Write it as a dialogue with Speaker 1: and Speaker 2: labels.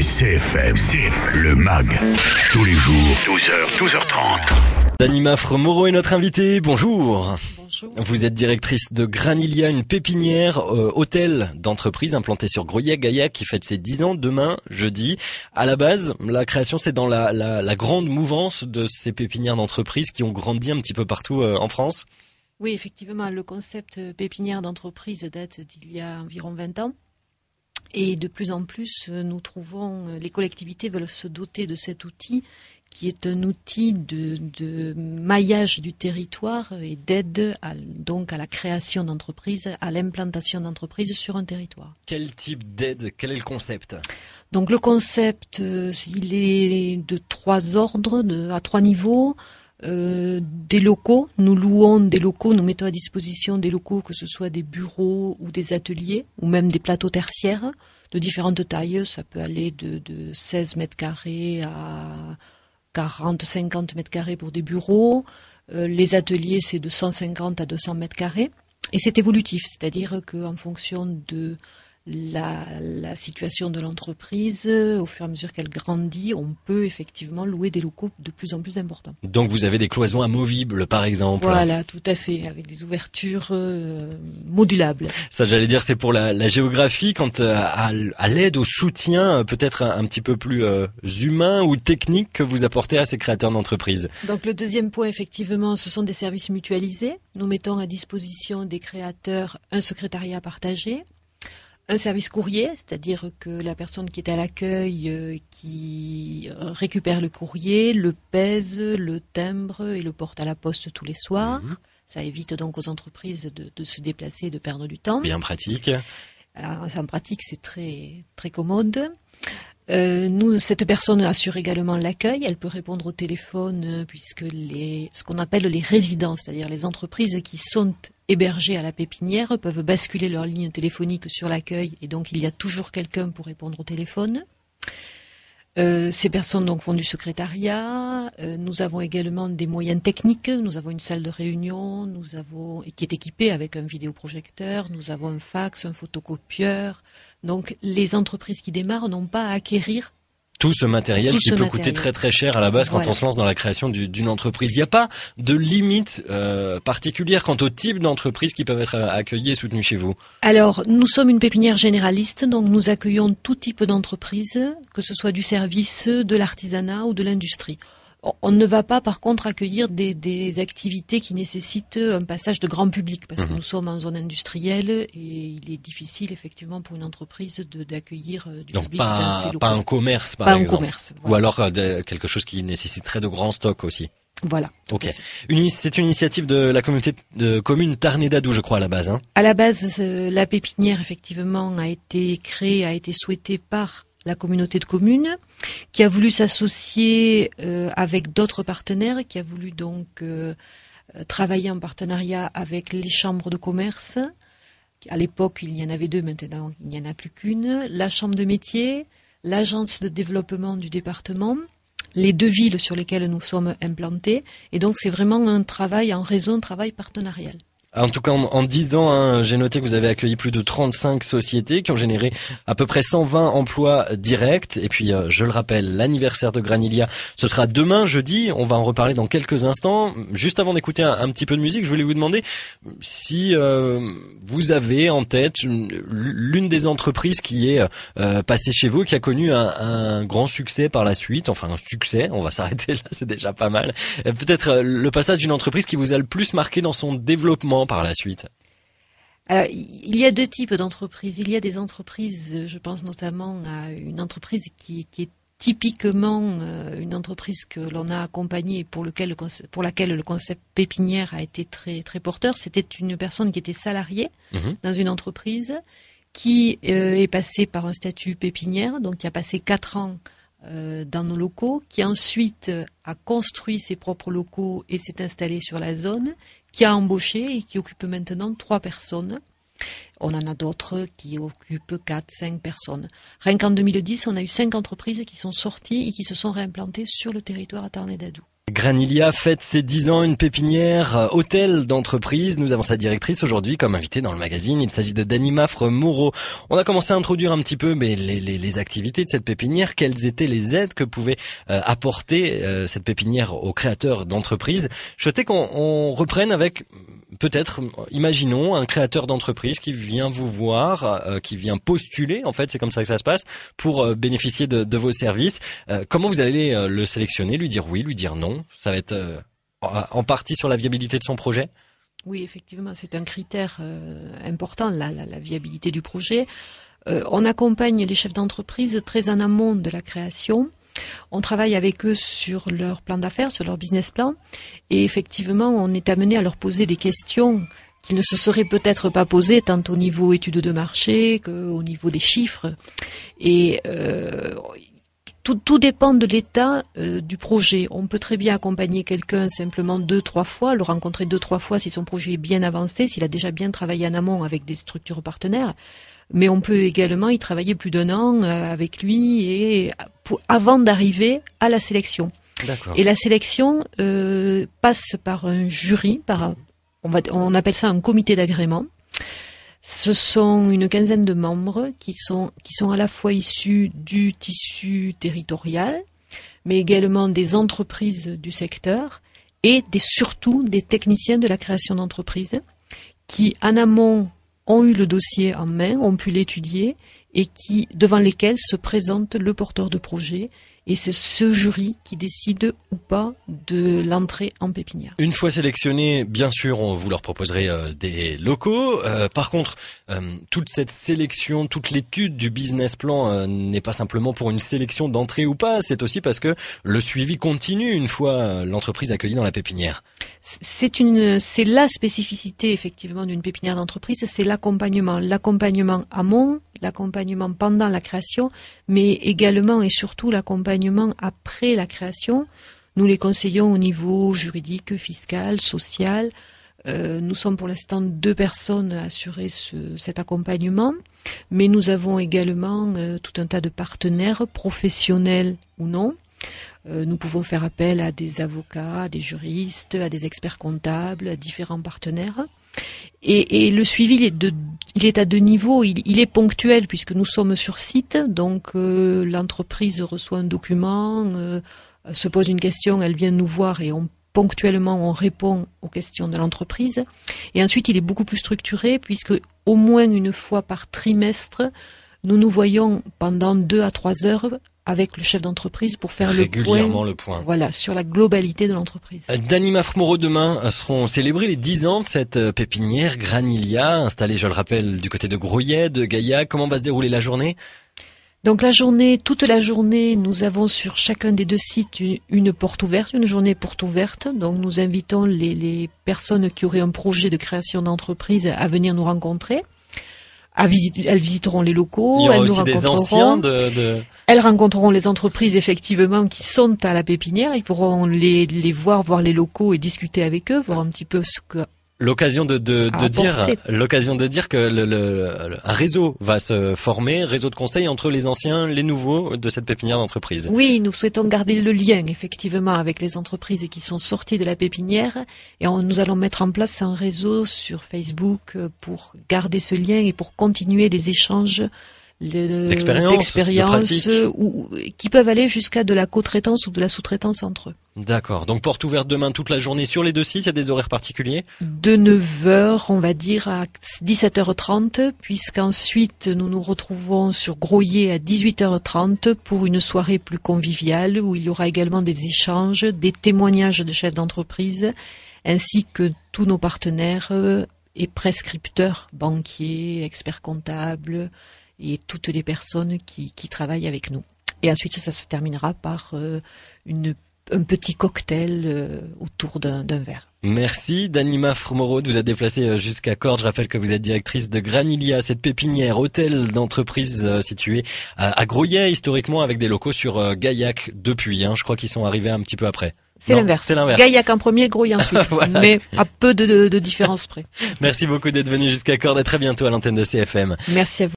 Speaker 1: CFM, le MAG, tous les jours, 12h, 12h30.
Speaker 2: Dany Maffre Moreau est notre invitée, bonjour.
Speaker 3: Bonjour.
Speaker 2: Vous êtes directrice de Granilia, une pépinière hôtel d'entreprise implantée sur Groyec-Gaillac qui fête ses 10 ans demain, jeudi. À la base, la création c'est dans la grande mouvance de ces pépinières d'entreprise qui ont grandi un petit peu partout en France.
Speaker 3: Oui, effectivement, le concept pépinière d'entreprise date d'il y a environ 20 ans. Et de plus en plus, nous trouvons, les collectivités veulent se doter de cet outil qui est un outil de maillage du territoire et d'aide donc à la création d'entreprises, à l'implantation d'entreprises sur un territoire.
Speaker 2: Quel type d'aide? Quel est le concept?
Speaker 3: Donc le concept, il est de 3 ordres, à 3 niveaux. Des locaux, nous louons des locaux, nous mettons à disposition des locaux, que ce soit des bureaux ou des ateliers, ou même des plateaux tertiaires de différentes tailles. Ça peut aller de 16 mètres carrés à 40, 50 mètres carrés pour des bureaux. Les ateliers, c'est de 150 à 200 mètres carrés. Et c'est évolutif, c'est-à-dire qu'en fonction de la situation de l'entreprise, au fur et à mesure qu'elle grandit, on peut effectivement louer des locaux de plus en plus importants.
Speaker 2: Donc vous avez des cloisons amovibles par exemple.
Speaker 3: Voilà, tout à fait, avec des ouvertures modulables.
Speaker 2: Ça, j'allais dire, c'est pour la géographie. Quant à l'aide, au soutien peut-être un petit peu plus humain ou technique que vous apportez à ces créateurs d'entreprises.
Speaker 3: Donc le deuxième point, effectivement, ce sont des services mutualisés. Nous mettons à disposition des créateurs un secrétariat partagé, un service courrier, c'est-à-dire que la personne qui est à l'accueil, qui récupère le courrier, le pèse, le timbre et le porte à la poste tous les soirs. Ça évite donc aux entreprises de se déplacer et de perdre du temps.
Speaker 2: Bien pratique.
Speaker 3: Alors, en pratique, c'est très, très commode. Cette personne assure également l'accueil. Elle peut répondre au téléphone puisque ce qu'on appelle les résidents, c'est-à-dire les entreprises qui sont hébergées à la pépinière, peuvent basculer leur ligne téléphonique sur l'accueil et donc il y a toujours quelqu'un pour répondre au téléphone. Ces personnes donc font du secrétariat. Nous avons également des moyens techniques. Nous avons une salle de réunion, qui est équipée avec un vidéoprojecteur. Nous avons un fax, un photocopieur. Donc les entreprises qui démarrent n'ont pas à acquérir
Speaker 2: tout ce matériel qui peut coûter très très cher à la base quand on se lance dans la création d'une entreprise. Il n'y a pas de limite particulière quant au type d'entreprise qui peuvent être accueillies et soutenues chez vous?
Speaker 3: Alors, nous sommes une pépinière généraliste, donc nous accueillons tout type d'entreprise, que ce soit du service, de l'artisanat ou de l'industrie. On ne va pas par contre accueillir des activités qui nécessitent un passage de grand public parce que nous sommes en zone industrielle et il est difficile effectivement pour une entreprise d'accueillir du public dans ces locaux.
Speaker 2: Pas un commerce par exemple.
Speaker 3: Un commerce. Voilà.
Speaker 2: Ou alors quelque chose qui nécessiterait de grands stocks aussi.
Speaker 3: Voilà.
Speaker 2: Ok. C'est une initiative de la communauté de communes Tarn et Dadou, je crois, à la base.
Speaker 3: À la base, la pépinière effectivement a été créée, a été souhaitée par la communauté de communes, qui a voulu s'associer avec d'autres partenaires, qui a voulu donc travailler en partenariat avec les chambres de commerce. À l'époque, il y en avait 2, maintenant il n'y en a plus qu'une. La chambre de métier, l'agence de développement du département, les 2 villes sur lesquelles nous sommes implantés. Et donc c'est vraiment un travail en réseau, un travail partenarial.
Speaker 2: En tout cas, en 10 ans, j'ai noté que vous avez accueilli plus de 35 sociétés qui ont généré à peu près 120 emplois directs. Et puis, je le rappelle, l'anniversaire de Granilia, ce sera demain, jeudi. On va en reparler dans quelques instants. Juste avant d'écouter un petit peu de musique, je voulais vous demander si vous avez en tête l'une des entreprises qui est passée chez vous, qui a connu un grand succès par la suite. Enfin, un succès, on va s'arrêter là, c'est déjà pas mal. Peut-être le passage d'une entreprise qui vous a le plus marqué dans son développement par la suite.
Speaker 3: Alors, il y a 2 types d'entreprises. Il y a des entreprises, je pense notamment à une entreprise qui est typiquement une entreprise que l'on a accompagnée et pour laquelle le concept pépinière a été très très porteur. C'était une personne qui était salariée dans une entreprise qui est passée par un statut pépinière, donc qui a passé 4 ans dans nos locaux, qui ensuite a construit ses propres locaux et s'est installé sur la zone, qui a embauché et qui occupe maintenant 3 personnes. On en a d'autres qui occupent 4, 5 personnes. Rien qu'en 2010, on a eu 5 entreprises qui sont sorties et qui se sont réimplantées sur le territoire à Tarn-et-Gadoue.
Speaker 2: Granilia fête ses 10 ans, une pépinière, hôtel d'entreprise. Nous avons sa directrice aujourd'hui comme invitée dans le magazine. Il s'agit de Dany Maffre-Moreau. On a commencé à introduire un petit peu les activités de cette pépinière. Quelles étaient les aides que pouvait apporter cette pépinière aux créateurs d'entreprises? Je souhaitais qu'on reprenne avec... Peut-être, imaginons un créateur d'entreprise qui vient vous voir, qui vient postuler, en fait, c'est comme ça que ça se passe, pour bénéficier de vos services. Comment vous allez le sélectionner, lui dire oui, lui dire non? Ça va être en partie sur la viabilité de son projet?
Speaker 3: Oui, effectivement, c'est un critère important, la viabilité du projet. On accompagne les chefs d'entreprise très en amont de la création. On travaille avec eux sur leur plan d'affaires, sur leur business plan, et effectivement, on est amené à leur poser des questions qui ne se seraient peut-être pas posées, tant au niveau études de marché qu'au niveau des chiffres. Et tout dépend de l'état du projet. On peut très bien accompagner quelqu'un simplement 2-3 fois, le rencontrer 2-3 fois si son projet est bien avancé, s'il a déjà bien travaillé en amont avec des structures partenaires. Mais on peut également y travailler plus d'1 an avec lui et avant d'arriver à la sélection.
Speaker 2: D'accord.
Speaker 3: Et la sélection passe par un jury, on appelle ça un comité d'agrément. Ce sont une quinzaine de membres qui sont à la fois issus du tissu territorial, mais également des entreprises du secteur et surtout des techniciens de la création d'entreprise qui, en amont, ont eu le dossier en main, ont pu l'étudier et devant lesquels se présente le porteur de projet. Et c'est ce jury qui décide ou pas de l'entrée en pépinière.
Speaker 2: Une fois sélectionnés, bien sûr, vous leur proposerez des locaux. Par contre, toute cette sélection, toute l'étude du business plan n'est pas simplement pour une sélection d'entrée ou pas. C'est aussi parce que le suivi continue une fois l'entreprise accueillie dans la pépinière.
Speaker 3: C'est la spécificité effectivement d'une pépinière d'entreprise, c'est l'accompagnement amont, l'accompagnement pendant la création, mais également et surtout l'accompagnement après la création. Nous les conseillons au niveau juridique, fiscal, social. Nous sommes pour l'instant 2 personnes à assurer cet accompagnement, mais nous avons également tout un tas de partenaires, professionnels ou non. Nous pouvons faire appel à des avocats, à des juristes, à des experts comptables, à différents partenaires. Et le suivi, il est à 2 niveaux. Il est ponctuel puisque nous sommes sur site. Donc l'entreprise reçoit un document, se pose une question, elle vient nous voir et ponctuellement on répond aux questions de l'entreprise. Et ensuite il est beaucoup plus structuré puisque au moins une fois par trimestre, nous nous voyons pendant 2 à 3 heures avec le chef d'entreprise pour faire
Speaker 2: régulièrement le point.
Speaker 3: Voilà, sur la globalité de l'entreprise.
Speaker 2: Dany Maffre-Moreau, demain seront célébrés les 10 ans de cette pépinière Granilia, installée, je le rappelle, du côté de Groyet, de Gaillac. Comment va se dérouler la journée?
Speaker 3: Donc toute la journée, nous avons sur chacun des 2 sites une porte ouverte, une journée porte ouverte. Donc nous invitons les personnes qui auraient un projet de création d'entreprise à venir nous rencontrer. Elles visiteront les locaux.
Speaker 2: Il y aura
Speaker 3: elles
Speaker 2: aussi
Speaker 3: nous
Speaker 2: des anciens
Speaker 3: Elles rencontreront les entreprises effectivement qui sont à la pépinière. Ils pourront les voir les locaux et discuter avec eux, voir un petit peu ce que
Speaker 2: l'occasion de dire que un réseau va se former, réseau de conseils entre les anciens, les nouveaux de cette pépinière d'entreprise.
Speaker 3: Oui, nous souhaitons garder le lien effectivement avec les entreprises qui sont sorties de la pépinière et nous allons mettre en place un réseau sur Facebook pour garder ce lien et pour continuer les échanges d'expériences qui peuvent aller jusqu'à de la co-traitance ou de la sous-traitance entre eux.
Speaker 2: D'accord. Donc porte ouverte demain toute la journée sur les 2 sites. Il y a des horaires particuliers?
Speaker 3: De 9h, on va dire, à 17h30, puisqu'ensuite nous nous retrouvons sur Groyet à 18h30 pour une soirée plus conviviale où il y aura également des échanges, des témoignages de chefs d'entreprise, ainsi que tous nos partenaires et prescripteurs, banquiers, experts comptables, et toutes les personnes qui travaillent avec nous. Et ensuite, ça se terminera par un petit cocktail autour d'un verre.
Speaker 2: Merci Dany Maffre-Moreau de vous être déplacée jusqu'à Cordes. Je rappelle que vous êtes directrice de Granilia, cette pépinière hôtel d'entreprise située à Groyet historiquement avec des locaux sur Gaillac depuis. Je crois qu'ils sont arrivés un petit peu après.
Speaker 3: C'est
Speaker 2: Non,
Speaker 3: l'inverse.
Speaker 2: c'est l'inverse.
Speaker 3: Gaillac en premier, Grouille ensuite.
Speaker 2: Voilà.
Speaker 3: Mais à peu de différence près.
Speaker 2: Merci beaucoup d'être venu jusqu'à Cordes. À très bientôt à l'antenne de CFM.
Speaker 3: Merci à vous.